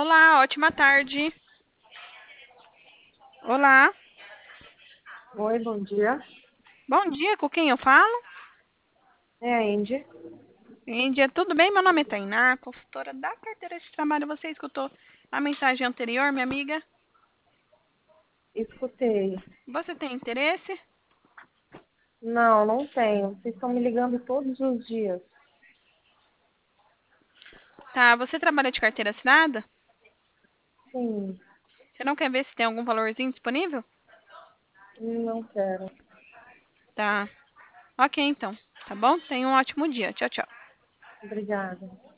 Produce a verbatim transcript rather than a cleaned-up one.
Olá, ótima tarde. Olá, Oi, bom dia. bom dia, com quem eu falo? É a Indy. Índia, tudo bem? Meu nome é Tainá, consultora da carteira de trabalho. Você escutou a mensagem anterior, minha amiga? Escutei. Você tem interesse? Não, não tenho. Vocês estão me ligando todos os dias. Tá, você trabalha de carteira assinada? Sim, Você não quer ver se tem algum valorzinho disponível? não quero. Tá, ok então. Tá bom? Tenha um ótimo dia. Tchau, tchau. Obrigada.